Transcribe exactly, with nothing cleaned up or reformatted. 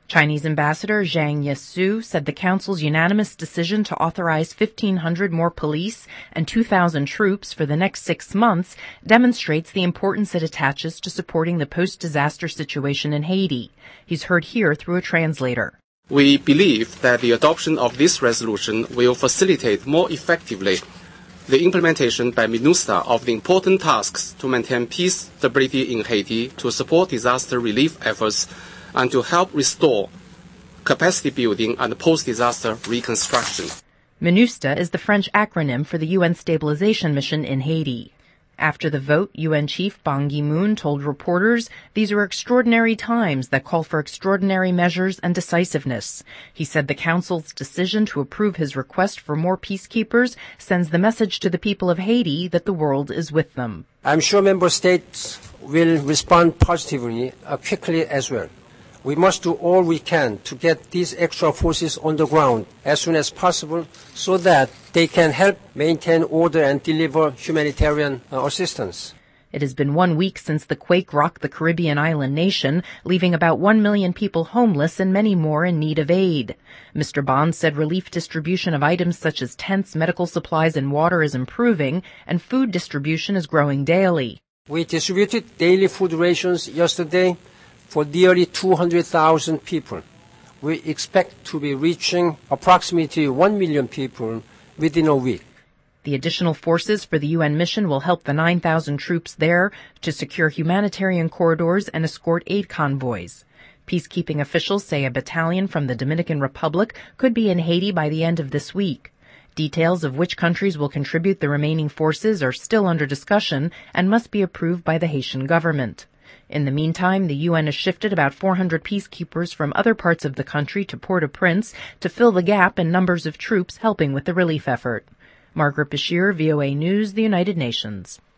Chinese Ambassador Zhang Yesu said the Council's unanimous decision to authorize fifteen hundred more police and two thousand troops for the next six months demonstrates the importance it attaches to supporting the post-disaster situation in Haiti. He's heard here through a translator. We believe that the adoption of this resolution will facilitate more effectively the implementation by MINUSTA of the important tasks to maintain peace, stability in Haiti, to support disaster relief efforts, and to help restore capacity building and post-disaster reconstruction. MINUSTA is the French acronym for the U N Stabilization Mission in Haiti. After the vote, U N Chief Ban Ki-moon told reporters these are extraordinary times that call for extraordinary measures and decisiveness. He said the Council's decision to approve his request for more peacekeepers sends the message to the people of Haiti that the world is with them. I'm sure member states will respond positively, uh, quickly as well. We must do all we can to get these extra forces on the ground as soon as possible so that they can help maintain order and deliver humanitarian uh, assistance. It has been one week since the quake rocked the Caribbean island nation, leaving about one million people homeless and many more in need of aid. Mister Bond said relief distribution of items such as tents, medical supplies, and water is improving, and food distribution is growing daily. We distributed daily food rations yesterday for nearly two hundred thousand people. We expect to be reaching approximately one million people within a week. The additional forces for the U N mission will help the nine thousand troops there to secure humanitarian corridors and escort aid convoys. Peacekeeping officials say a battalion from the Dominican Republic could be in Haiti by the end of this week. Details of which countries will contribute the remaining forces are still under discussion and must be approved by the Haitian government. In the meantime, the U N has shifted about four hundred peacekeepers from other parts of the country to Port-au-Prince to fill the gap in numbers of troops helping with the relief effort. Margaret Bashir, V O A News, the United Nations.